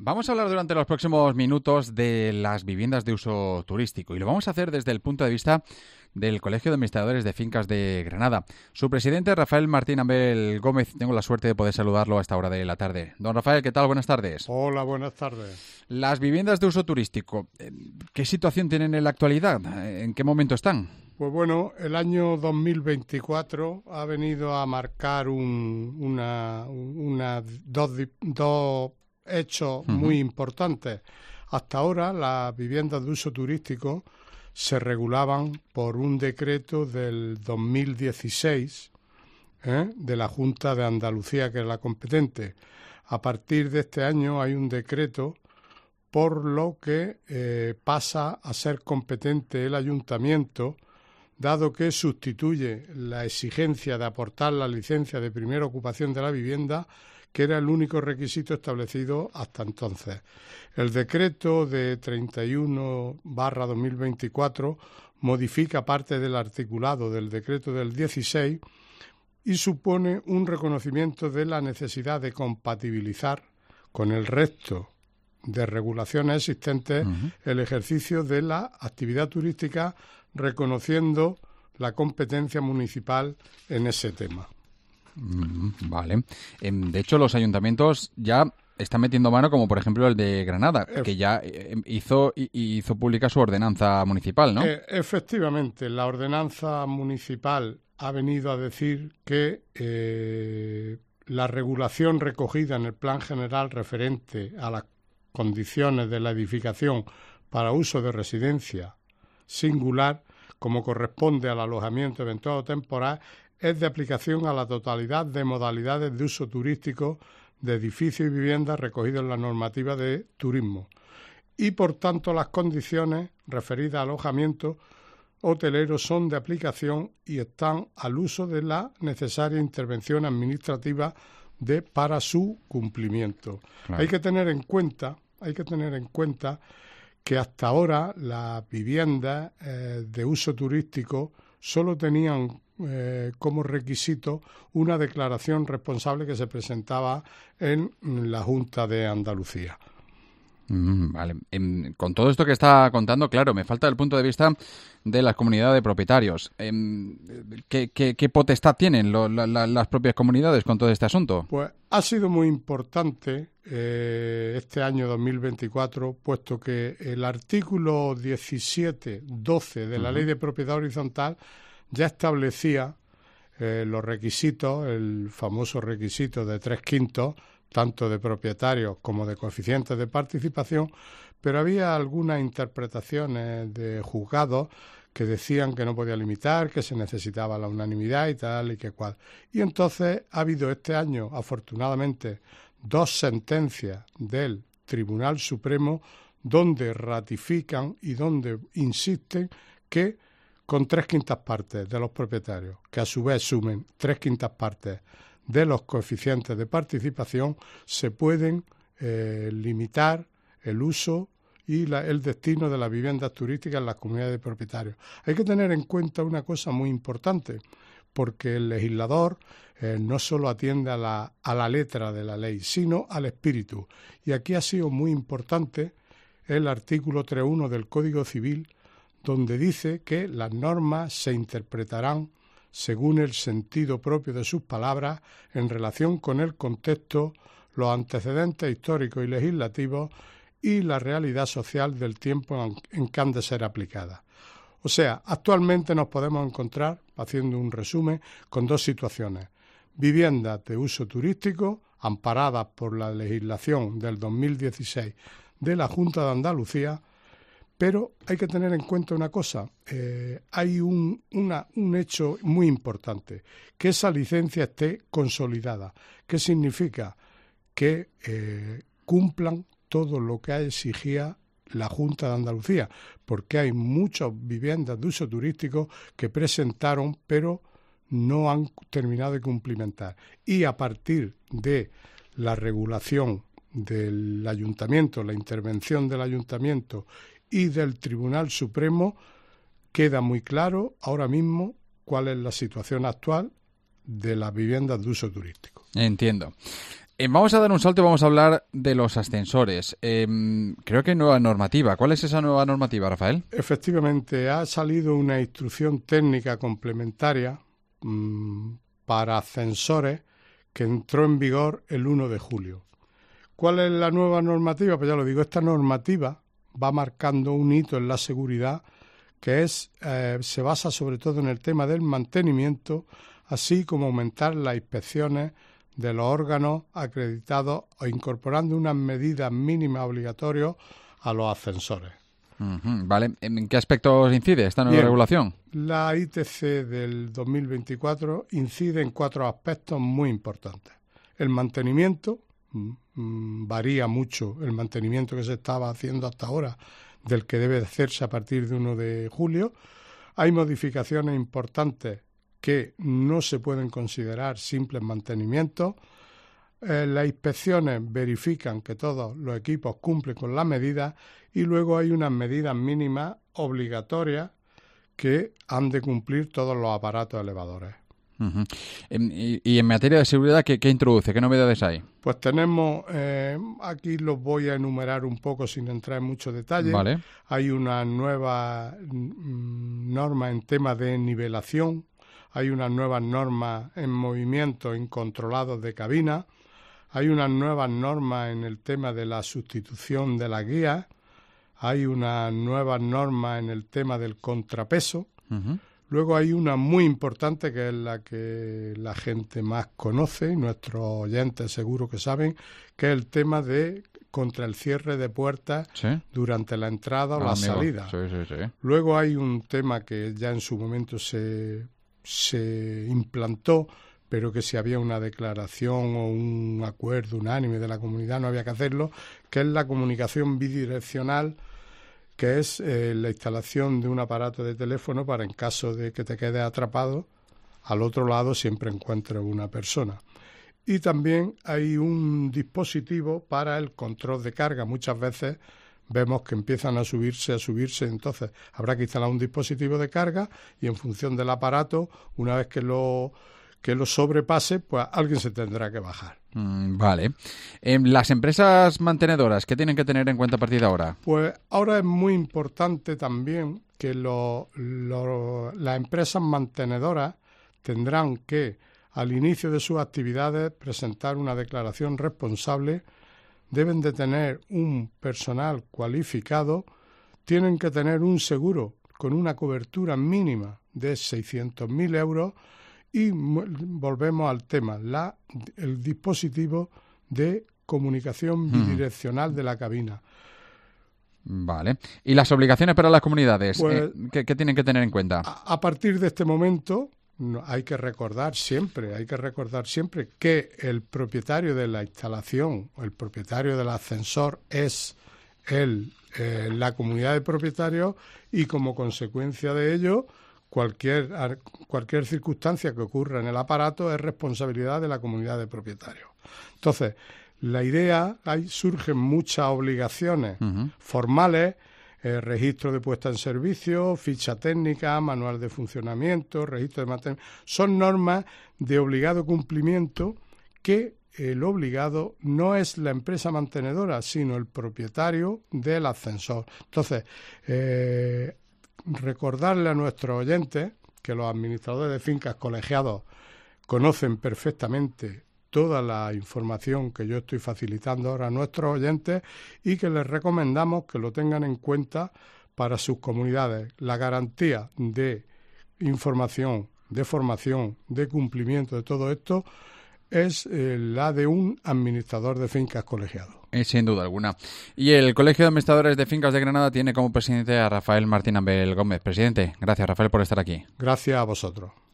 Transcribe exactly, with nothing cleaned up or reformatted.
Vamos a hablar durante los próximos minutos de las viviendas de uso turístico y lo vamos a hacer desde el punto de vista del Colegio de Administradores de Fincas de Granada. Su presidente, Rafael Martín Ambel Gómez, tengo la suerte de poder saludarlo a esta hora de la tarde. Don Rafael, ¿qué tal? Buenas tardes. Hola, buenas tardes. Las viviendas de uso turístico, ¿qué situación tienen en la actualidad? ¿En qué momento están? Pues bueno, el año dos mil veinticuatro ha venido a marcar un, una, una, dos, dos hechos uh-huh. muy importantes. Hasta ahora las viviendas de uso turístico se regulaban por un decreto del dos mil dieciséis ¿eh? de la Junta de Andalucía, que es la competente. A partir de este año hay un decreto por lo que eh, pasa a ser competente el ayuntamiento, dado que sustituye la exigencia de aportar la licencia de primera ocupación de la vivienda, que era el único requisito establecido hasta entonces. El decreto de treinta y uno barra dos mil veinticuatro modifica parte del articulado del decreto del dieciséis y supone un reconocimiento de la necesidad de compatibilizar con el resto de regulaciones existentes uh-huh. el ejercicio de la actividad turística, reconociendo la competencia municipal en ese tema. Vale. De hecho, los ayuntamientos ya están metiendo mano, como por ejemplo el de Granada, que ya hizo hizo pública su ordenanza municipal, ¿no? Efectivamente, la ordenanza municipal ha venido a decir que eh, la regulación recogida en el Plan General referente a las condiciones de la edificación para uso de residencia singular, como corresponde al alojamiento eventual o temporal, es de aplicación a la totalidad de modalidades de uso turístico de edificios y viviendas recogidos en la normativa de turismo y, por tanto, las condiciones referidas al alojamiento hotelero son de aplicación y están al uso de la necesaria intervención administrativa de para su cumplimiento. Claro. Hay que tener en cuenta, hay que tener en cuenta que hasta ahora las viviendas eh, de uso turístico solo tenían eh, como requisito una declaración responsable que se presentaba en la Junta de Andalucía. Mm, vale. Eh, con todo esto que está contando, claro, me falta el punto de vista de las comunidades de propietarios. Eh, ¿qué, qué, ¿Qué potestad tienen lo, la, la, las propias comunidades con todo este asunto? Pues ha sido muy importante eh, este año dos mil veinticuatro, puesto que el artículo diecisiete doce de la uh-huh. Ley de Propiedad Horizontal ya establecía eh, los requisitos, el famoso requisito de tres quintos, tanto de propietarios como de coeficientes de participación, pero había algunas interpretaciones de juzgados que decían que no podía limitar, que se necesitaba la unanimidad y tal y que cual. Y entonces ha habido este año, afortunadamente, dos sentencias del Tribunal Supremo donde ratifican y donde insisten que con tres quintas partes de los propietarios, que a su vez sumen tres quintas partes de los coeficientes de participación, se pueden eh, limitar el uso y la, el destino de las viviendas turísticas en las comunidades de propietarios. Hay que tener en cuenta una cosa muy importante, porque el legislador eh, no solo atiende a la, a la letra de la ley, sino al espíritu. Y aquí ha sido muy importante el artículo tres punto uno del Código Civil, donde dice que las normas se interpretarán según el sentido propio de sus palabras en relación con el contexto, los antecedentes históricos y legislativos y la realidad social del tiempo en que han de ser aplicadas. O sea, actualmente nos podemos encontrar, haciendo un resumen, con dos situaciones. Viviendas de uso turístico, amparadas por la legislación del dos mil dieciséis de la Junta de Andalucía, pero hay que tener en cuenta una cosa, eh, hay un, una, un hecho muy importante, que esa licencia esté consolidada. ¿Qué significa? Que eh, cumplan todo lo que exigía la Junta de Andalucía, porque hay muchas viviendas de uso turístico que presentaron, pero no han terminado de cumplimentar. Y a partir de la regulación del ayuntamiento, la intervención del ayuntamiento y del Tribunal Supremo, queda muy claro ahora mismo cuál es la situación actual de las viviendas de uso turístico. Entiendo. Eh, vamos a dar un salto y vamos a hablar de los ascensores. Eh, creo que hay nueva normativa. ¿Cuál es esa nueva normativa, Rafael? Efectivamente, ha salido una instrucción técnica complementaria mmm, para ascensores que entró en vigor el uno de julio. ¿Cuál es la nueva normativa? Pues ya lo digo, esta normativa va marcando un hito en la seguridad que es eh, se basa sobre todo en el tema del mantenimiento, así como aumentar las inspecciones de los órganos acreditados o incorporando unas medidas mínimas obligatorias a los ascensores. Uh-huh, vale. ¿En qué aspectos incide esta nueva Bien, regulación? La I T C del dos mil veinticuatro incide en cuatro aspectos muy importantes. El mantenimiento, mmm, varía mucho el mantenimiento que se estaba haciendo hasta ahora del que debe hacerse a partir de uno de julio. Hay modificaciones importantes que no se pueden considerar simples mantenimientos. Eh, las inspecciones verifican que todos los equipos cumplen con las medidas y luego hay unas medidas mínimas obligatorias que han de cumplir todos los aparatos elevadores. Uh-huh. Y, y en materia de seguridad, ¿qué, qué introduce? ¿Qué novedades hay? Pues tenemos, eh, aquí los voy a enumerar un poco sin entrar en mucho detalle. Vale. Hay una nueva mm, norma en tema de nivelación, hay unas nuevas normas en movimientos incontrolados de cabina, hay unas nuevas normas en el tema de la sustitución de las guías, hay unas nuevas normas en el tema del contrapeso. Uh-huh. Luego hay una muy importante que es la que la gente más conoce, y nuestros oyentes seguro que saben, que es el tema de contra el cierre de puertas, ¿sí?, durante la entrada o ah, la amigo. salida. Sí, sí, sí. Luego hay un tema que ya en su momento se, se implantó, pero que si había una declaración o un acuerdo unánime de la comunidad no había que hacerlo, que es la comunicación bidireccional, que es eh, la instalación de un aparato de teléfono para en caso de que te quedes atrapado, al otro lado siempre encuentres una persona. Y también hay un dispositivo para el control de carga. Muchas veces vemos que empiezan a subirse, a subirse, entonces habrá que instalar un dispositivo de carga y en función del aparato, una vez que lo, que lo sobrepase, pues alguien se tendrá que bajar. Mm, vale. Eh, las empresas mantenedoras, ¿qué tienen que tener en cuenta a partir de ahora? Pues ahora es muy importante también que lo, lo, las empresas mantenedoras tendrán que, al inicio de sus actividades, presentar una declaración responsable, deben de tener un personal cualificado, tienen que tener un seguro con una cobertura mínima de seiscientos mil euros y volvemos al tema, la, el dispositivo de comunicación bidireccional hmm. de la cabina. Vale. ¿Y las obligaciones para las comunidades? Pues, eh, ¿qué, ¿Qué tienen que tener en cuenta? A, a partir de este momento no, hay que recordar siempre, hay que recordar siempre que el propietario de la instalación, o el propietario del ascensor es el, eh, la comunidad de propietarios y como consecuencia de ello cualquier, cualquier circunstancia que ocurra en el aparato es responsabilidad de la comunidad de propietarios. Entonces, la idea, hay surgen muchas obligaciones uh-huh. formales, eh, registro de puesta en servicio, ficha técnica, manual de funcionamiento, registro de mantenimiento. Son normas de obligado cumplimiento que el obligado no es la empresa mantenedora, sino el propietario del ascensor. Entonces, eh, recordarle a nuestros oyentes que los administradores de fincas colegiados conocen perfectamente toda la información que yo estoy facilitando ahora a nuestros oyentes y que les recomendamos que lo tengan en cuenta para sus comunidades. La garantía de información, de formación, de cumplimiento de todo esto es eh, la de un administrador de fincas colegiado. Eh, sin duda alguna. Y el Colegio de Administradores de Fincas de Granada tiene como presidente a Rafael Martín Ambel Gómez. Presidente, gracias Rafael por estar aquí. Gracias a vosotros.